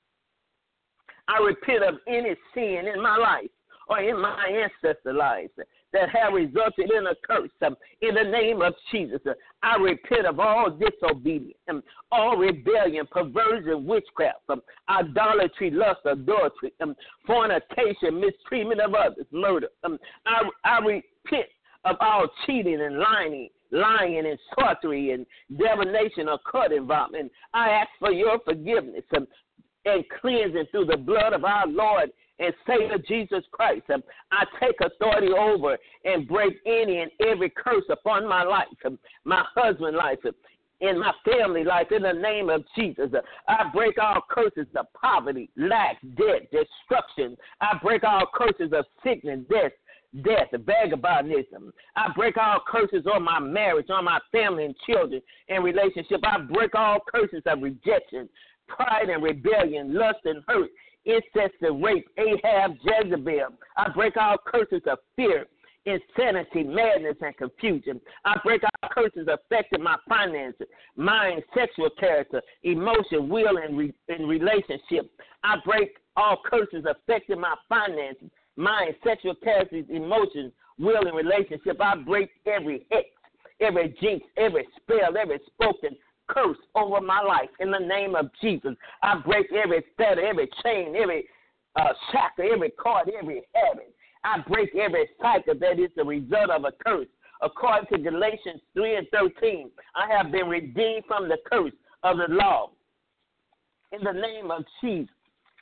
I repent of any sin in my life or in my ancestors' lives that have resulted in a curse. In the name of Jesus, I repent of all disobedience, all rebellion, perversion, witchcraft, idolatry, lust, adultery, fornication, mistreatment of others, murder. I repent of all cheating and lying and sorcery and divination or cut involvement. I ask for your forgiveness and cleansing through the blood of our Lord and Savior Jesus Christ. I take authority over and break any and every curse upon my life, my husband's life, in my family life, in the name of Jesus. I break all curses of poverty, lack, debt, destruction. I break all curses of sickness, death, vagabondism. I break all curses on my marriage, on my family and children and relationship. I break all curses of rejection, pride and rebellion, lust and hurt, incest and rape, Ahab, Jezebel. I break all curses of fear, insanity, madness, and confusion. I break all curses affecting my finances, mind, sexual character, emotion, will, and relationship. I break all curses affecting my finances, mind, sexual character, emotions, will, and relationship. I break every hex, every jinx, every spell, every spoken curse over my life in the name of Jesus. I break every fetter, every chain, every shackle, every cord, every habit. I break every cycle that is the result of a curse. According to Galatians 3:13, I have been redeemed from the curse of the law in the name of Jesus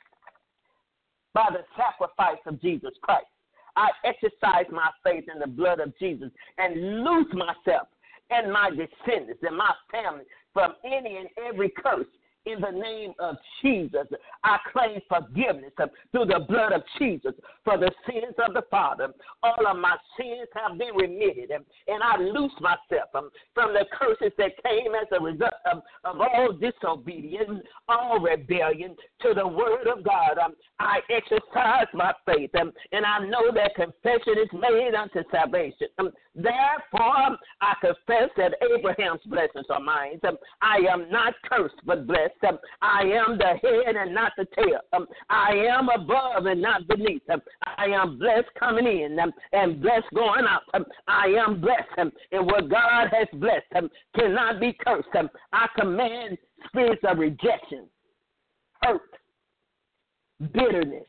by the sacrifice of Jesus Christ. I exercise my faith in the blood of Jesus and loose myself and my descendants and my family from any and every curse in the name of Jesus. I claim forgiveness through the blood of Jesus for the sins of the Father. All of my sins have been remitted, and I loose myself from the curses that came as a result of all disobedience, all rebellion to the word of God. I exercise my faith, and I know that confession is made unto salvation. Therefore, I confess that Abraham's blessings are mine. I am not cursed, but blessed. I am the head and not the tail. I am above and not beneath. I am blessed coming in and blessed going out. I am blessed, and what God has blessed cannot be cursed. I command spirits of rejection, hurt, bitterness,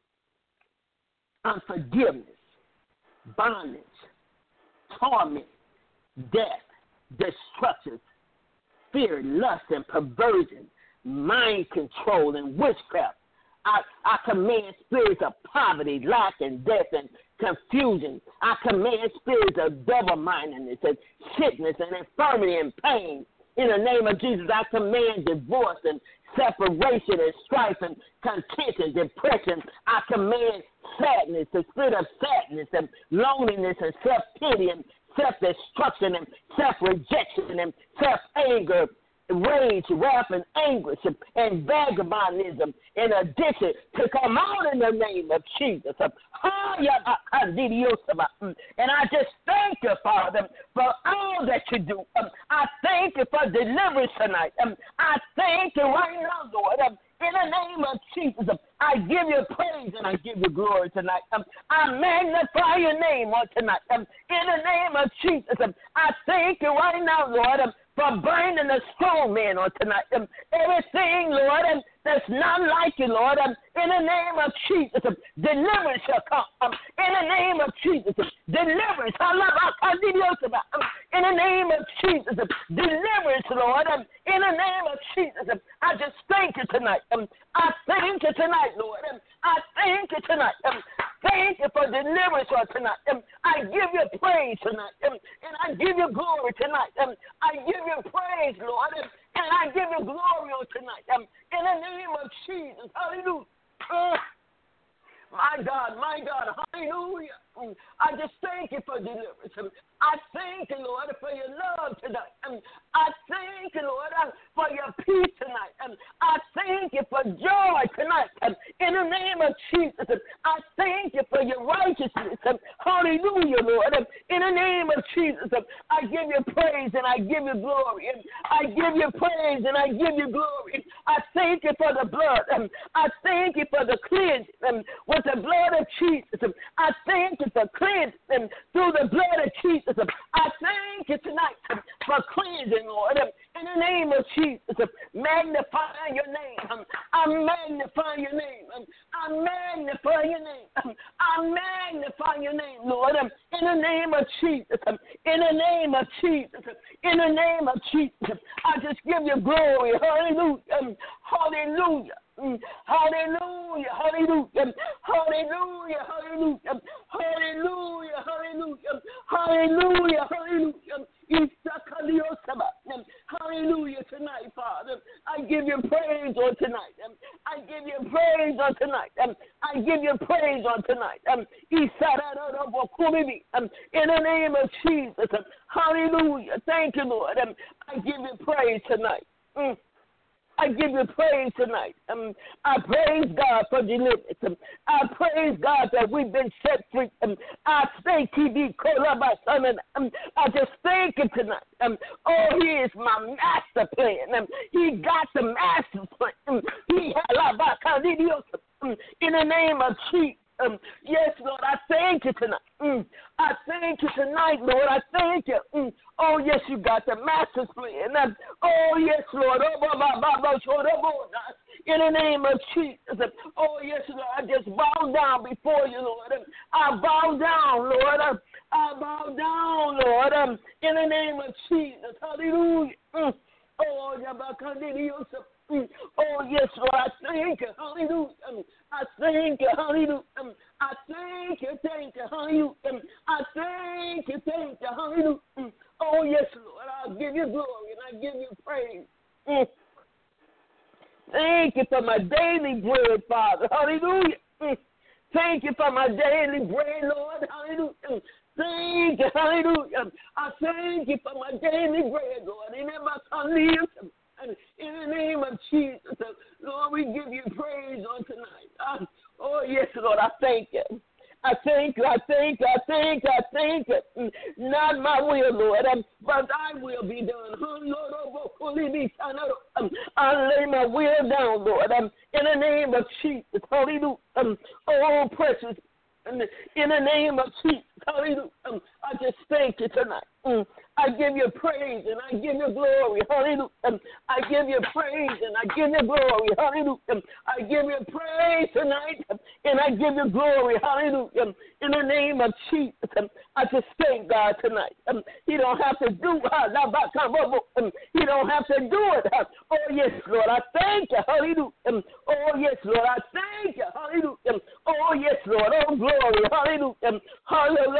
unforgiveness, bondage, torment, death, destruction, fear, lust, and perversion, mind control, and witchcraft. I command spirits of poverty, lack, and death, and confusion. I command spirits of double-mindedness, and sickness, and infirmity, and pain. In the name of Jesus, I command divorce and separation and strife and contention, depression. I command sadness, the spirit of sadness and loneliness and self-pity and self-destruction and self-rejection and self-anger rage, wrath, and anguish, and vagabondism, and addiction to come out in the name of Jesus. And I just thank you, Father, for all that you do. I thank you for deliverance tonight. I thank you right now, Lord. In the name of Jesus, I give you praise and I give you glory tonight. I magnify your name on tonight. In the name of Jesus, I thank you right now, Lord, for burning the strong man on tonight. Everything, Lord, that's not like you, Lord, in the name of Jesus, deliverance shall come. In the name of Jesus, deliverance. In the name of Jesus, deliverance, Lord. In the name of Jesus, I just thank you tonight. I thank you tonight, Lord. I thank you tonight. Thank you for deliverance on tonight. I give you praise tonight. And I give you glory tonight. I give you praise, Lord. And I give you glory on tonight. In the name of Jesus. Hallelujah. My God, hallelujah. I just thank you for deliverance. I thank you, Lord, for your love tonight. I thank you, Lord, for your peace tonight. I thank you for joy tonight. In the name of Jesus, I thank you for your righteousness. Hallelujah, Lord. In the name of Jesus, I give you praise and I give you glory. I give you praise and I give you glory. I thank you for the blood. I thank you for the cleansing with the blood of Jesus. I thank you for cleansing through the blood of Jesus. I thank you tonight for cleansing, Lord. In the name of Jesus, magnify your name. I magnify your name. I magnify your name. I magnify your name, Lord. In the name of Jesus. In the name of Jesus. In the name of Jesus. I just give you glory. Hallelujah. Hallelujah. Hallelujah, hallelujah, hallelujah, hallelujah, hallelujah, hallelujah, hallelujah, hallelujah. Hallelujah tonight, Father. I give you praise on tonight. I give you praise on tonight. I give you praise on tonight. In the name of Jesus. Hallelujah. Thank you, Lord. I give you praise tonight. I give you praise tonight. I praise God for deliverance. I praise God that we've been set free. I thank you, I just thank you tonight. Oh, he is my master plan. He got the master plan. In the name of Jesus. Yes, Lord, I thank you tonight. I thank you tonight, Lord. I thank you. Oh, yes, you got the master's plan. Oh, yes, Lord. In the name of Jesus. Oh, yes, Lord. I just bow down before you, Lord. I bow down, Lord. I bow down, Lord. In the name of Jesus. Hallelujah. Oh, yes, Lord, I thank you, hallelujah. I thank you, hallelujah. I thank you, hallelujah. I thank you, hallelujah. Oh, yes, Lord, I'll give you glory and I give you praise. Thank you for my daily bread, Father, hallelujah. Thank you for my daily bread, Lord, hallelujah. Thank you, hallelujah. I thank you for my daily bread, Lord. And in the name of Jesus, Lord, we give you praise on tonight. Oh, yes, Lord, I thank you. I thank you, I thank you, I thank you, I thank you. Not my will, Lord, but thy will be done. I lay my will down, Lord, in the name of Jesus. Hallelujah. Oh, precious. In the name of Jesus. Hallelujah. I just thank you tonight. I give you praise and I give you glory. Hallelujah. I give you praise and I give you glory. Hallelujah. I give you praise tonight and I give you glory. Hallelujah. In the name of Jesus. I just thank God tonight. He don't have to do it. He don't have to do it. Oh, yes, Lord. I thank you. Hallelujah. Oh, yes, Lord. I thank you. Hallelujah. Oh, yes, Lord. Oh, glory. Hallelujah. Hallelujah.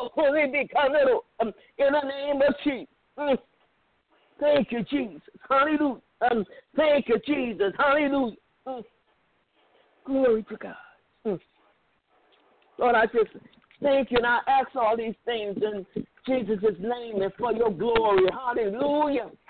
In the name of Jesus. Thank you, Jesus. Hallelujah. Thank you, Jesus. Hallelujah. Glory to God. Lord, I just thank you, and I ask all these things in Jesus' name and for your glory. Hallelujah.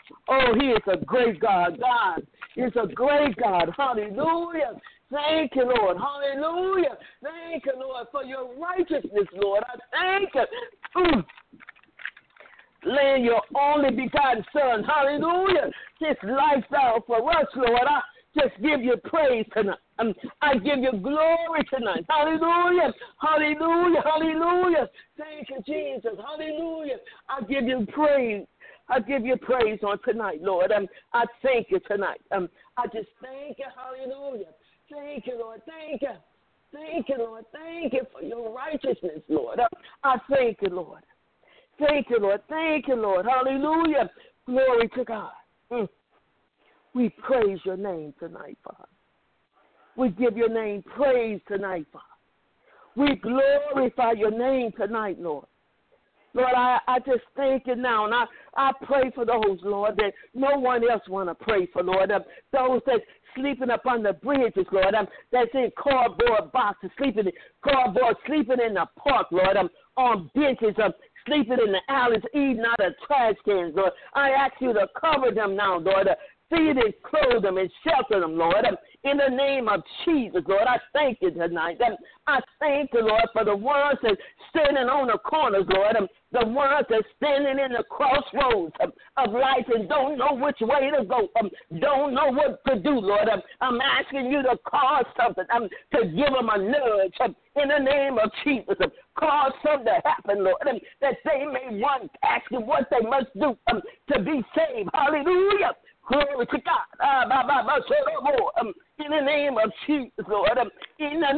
Oh, He is a great God. God is a great God. Hallelujah. Thank you, Lord. Hallelujah. Thank you, Lord, for your righteousness, Lord. I thank you. Laying your only begotten Son. Hallelujah. This lifestyle for us, Lord. I just give you praise tonight. I give you glory tonight. Hallelujah. Hallelujah. Hallelujah. Thank you, Jesus. Hallelujah. I give you praise. I give you praise on tonight, Lord. I thank you tonight. I just thank you. Hallelujah. Thank you, Lord. Thank you. Thank you, Lord. Thank you for your righteousness, Lord. I thank you, Lord. Thank you, Lord. Thank you, Lord. Hallelujah. Glory to God. We praise your name tonight, Father. We give your name praise tonight, Father. We glorify your name tonight, Lord. Lord, I just thank you now, and I pray for those, Lord, that no one else want to pray for, Lord. Those that sleeping up on the bridges, Lord, that's in cardboard boxes, sleeping in cardboard, sleeping in the park, Lord, on benches, sleeping in the alleys, eating out of trash cans, Lord. I ask you to cover them now, Lord. Feed and clothe them and shelter them, Lord. In the name of Jesus, Lord, I thank you tonight. I thank you, Lord, for the ones that standing on the corners, Lord. The ones that standing in the crossroads of life and don't know which way to go, don't know what to do, Lord. I'm asking you to cause something, to give them a nudge in the name of Jesus. Cause something to happen, Lord, that they may want asking what they must do to be saved. Hallelujah. Glory to God. In the name of Jesus, Lord. In the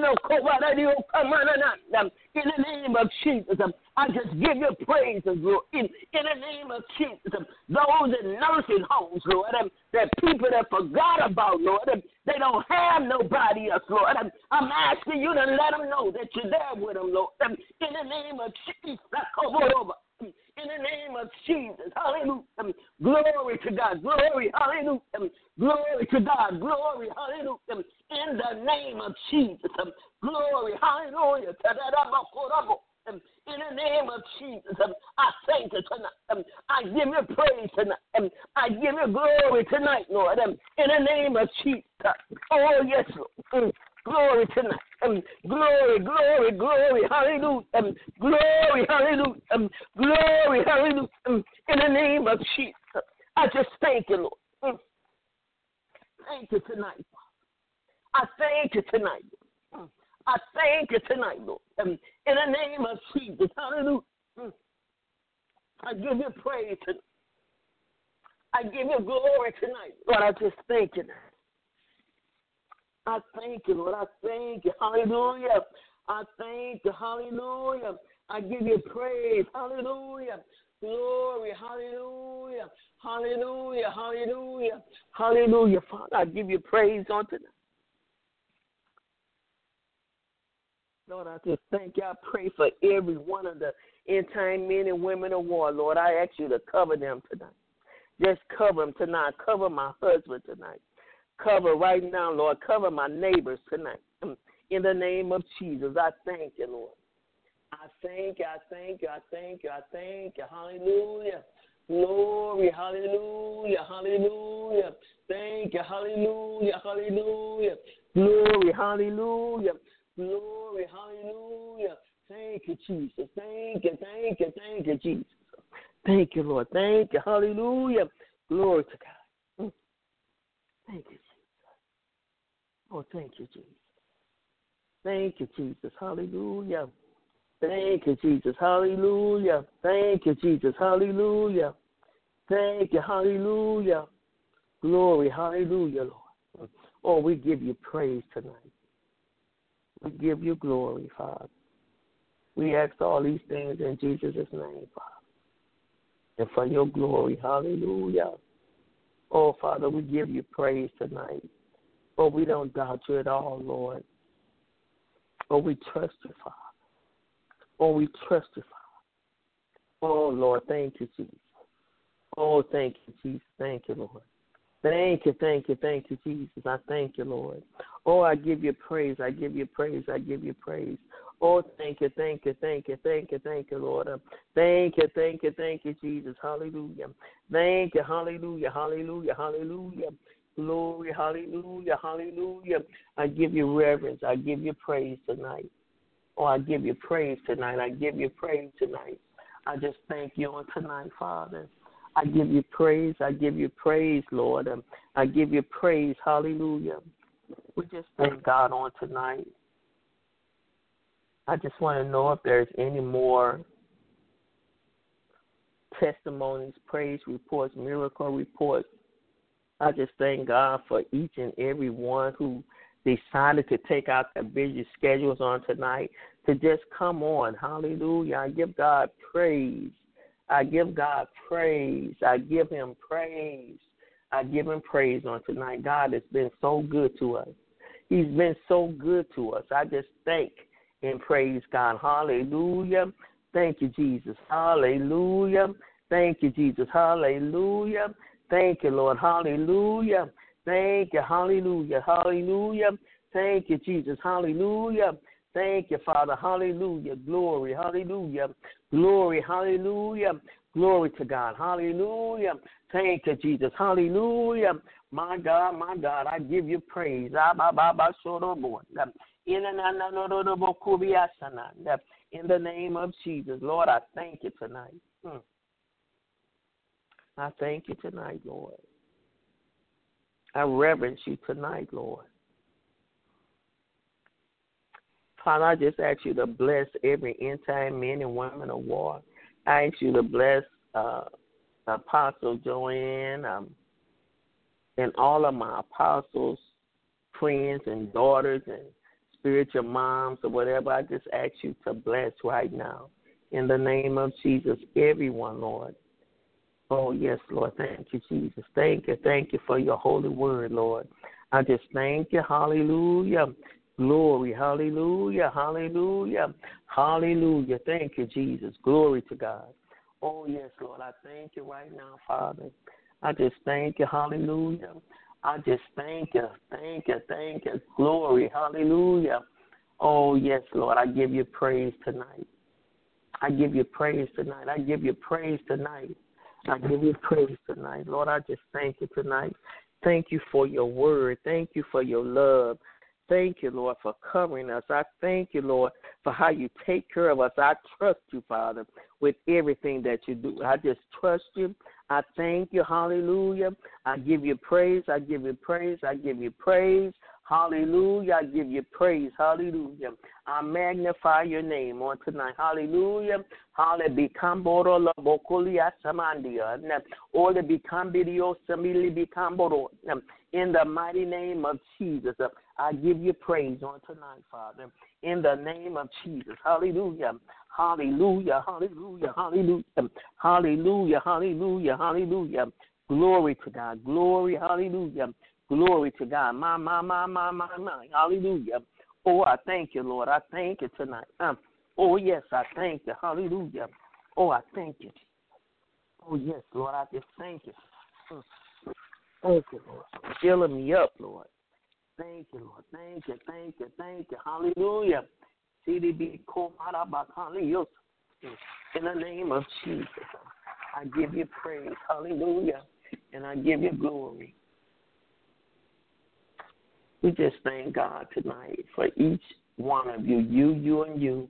name of Jesus, I just give you praise, Lord. In the name of Jesus, those in nursing homes, Lord, that people that forgot about, Lord, they don't have nobody else, Lord. I'm asking you to let them know that you're there with them, Lord. In the name of Jesus, in the name of Jesus, hallelujah. Glory to God, glory, hallelujah. Glory to God, glory, hallelujah. In the name of Jesus, glory, hallelujah. In the name of Jesus, I thank you tonight. I give you praise tonight. I give you glory tonight, Lord. In the name of Jesus. Oh, yes, Lord. Glory tonight. Glory, glory, glory. Hallelujah. Glory, hallelujah. Glory, hallelujah. In the name of Jesus. I just thank you, Lord. Thank you tonight. I thank you tonight. I thank you tonight, Lord. In the name of Jesus. Hallelujah. I give you praise tonight. I give you glory tonight. Lord, I just thank you now. I thank you, Lord. I thank you. Hallelujah. I thank you. Hallelujah. I give you praise. Hallelujah. Glory. Hallelujah. Hallelujah. Hallelujah. Hallelujah. Father, I give you praise on tonight. Lord, I just thank you. I pray for every one of the end-time men and women of war, Lord. I ask you to cover them tonight. Just cover them tonight. Cover my husband tonight. Cover right now, Lord. Cover my neighbors tonight. In the name of Jesus, I thank you, Lord. I thank you, I thank you, I thank you, I thank you. Hallelujah. Glory, hallelujah, hallelujah. Thank you, hallelujah, hallelujah. Glory, hallelujah. Glory, hallelujah. Thank you, Jesus. Thank you, thank you, thank you, Jesus. Thank you, Lord. Thank you, hallelujah. Glory to God. Thank you, Jesus. Oh, thank you, Jesus. Thank you, Jesus. Hallelujah. Thank you, Jesus. Hallelujah. Thank you, Jesus. Hallelujah. Thank you. Hallelujah. Glory. Hallelujah, Lord. Oh, we give you praise tonight. We give you glory, Father. We ask all these things in Jesus' name, Father. And for your glory. Hallelujah. Oh, Father, we give you praise tonight. Oh, we don't doubt you at all, Lord. Oh, we trust you, Father. Oh, we trust you, Father. Oh, Lord, thank you, Jesus. Oh, thank you, Jesus. Thank you, Lord. Thank you, Jesus. I thank you, Lord. Oh, I give you praise. I give you praise. I give you praise. Oh, thank you, Lord. Thank you, Jesus. Hallelujah. Thank you, hallelujah. Glory, hallelujah. I give you reverence. I give you praise tonight. Oh, I give you praise tonight. I just thank you on tonight, Father. I give you praise, Lord. I give you praise, hallelujah. We just thank God on tonight. I just want to know if there's any more testimonies, praise reports, miracle reports. I just thank God for each and every one who decided to take out their busy schedules on tonight to just come on. Hallelujah. I give God praise. I give God praise. I give him praise. I give him praise on tonight. God has been so good to us. He's been so good to us. I just thank and praise God. Hallelujah. Thank you, Jesus. Hallelujah. Thank you, Jesus. Hallelujah. Thank you, Lord. Hallelujah. Thank you. Hallelujah. Hallelujah. Thank you, Jesus. Hallelujah. Thank you, Father. Hallelujah. Glory. Hallelujah. Glory. Hallelujah. Glory to God. Hallelujah. Thank you, Jesus. Hallelujah. My God, I give you praise. In the name of Jesus, Lord, I thank you tonight. I thank you tonight, Lord. I reverence you tonight, Lord. Father, I just ask you to bless every end-time men and women of war. I ask you to bless Apostle Joanne and all of my apostles, friends and daughters and spiritual moms or whatever. I just ask you to bless right now. In the name of Jesus, everyone, Lord. Oh, yes, Lord. Thank you, Jesus. Thank you for your holy word, Lord. I just thank you. Hallelujah. Glory. Hallelujah. Hallelujah. Hallelujah. Thank you, Jesus. Glory to God. Oh, yes, Lord. I thank you right now, Father. I just thank you. Hallelujah. I just thank you. Thank you. Glory. Hallelujah. Oh, yes, Lord. I give you praise tonight. I give you praise tonight. I give you praise tonight. I give you praise tonight. Lord, I just thank you tonight. Thank you for your word. Thank you for your love. Thank you, Lord, for covering us. I thank you, Lord, for how you take care of us. I trust you, Father, with everything that you do. I just trust you. I thank you. Hallelujah. I give you praise. I give you praise. I give you praise. Hallelujah. I give you praise. Hallelujah. I magnify your name on tonight. Hallelujah. Hallelujah. In the mighty name of Jesus, I give you praise on tonight, Father. In the name of Jesus. Hallelujah. Hallelujah. Hallelujah. Hallelujah. Hallelujah. Hallelujah. Hallelujah. Glory to God. Glory. Hallelujah. Glory to God. My. Hallelujah. Oh, I thank you, Lord. I thank you tonight. Oh, yes, I thank you. Hallelujah. Oh, I thank you. Oh, yes, Lord, I just thank you. Thank you, Lord. Filling me up, Lord. Thank you, Lord. Thank you. Hallelujah. CDB in the name of Jesus, I give you praise. Hallelujah. And I give you glory. We just thank God tonight for each one of you, and you.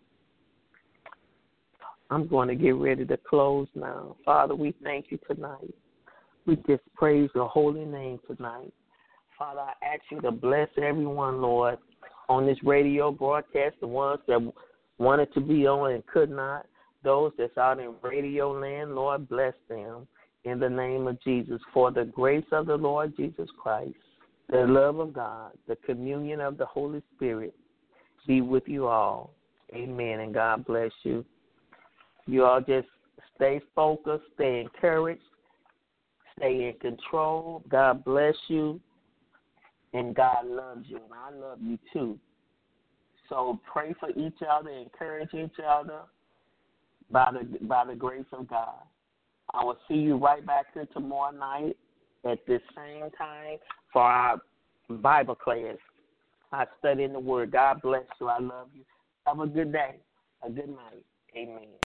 I'm going to get ready to close now. Father, we thank you tonight. We just praise your holy name tonight. Father, I ask you to bless everyone, Lord, on this radio broadcast, the ones that wanted to be on and could not, those that's out in radio land, Lord, bless them in the name of Jesus. For the grace of the Lord Jesus Christ, the love of God, the communion of the Holy Spirit be with you all. Amen, and God bless you. You all just stay focused, stay encouraged, stay in control. God bless you, and God loves you, and I love you too. So pray for each other, encourage each other by the grace of God. I will see you right back here tomorrow night at this same time for our Bible class. I study in the Word. God bless you. I love you. Have a good day. A good night. Amen.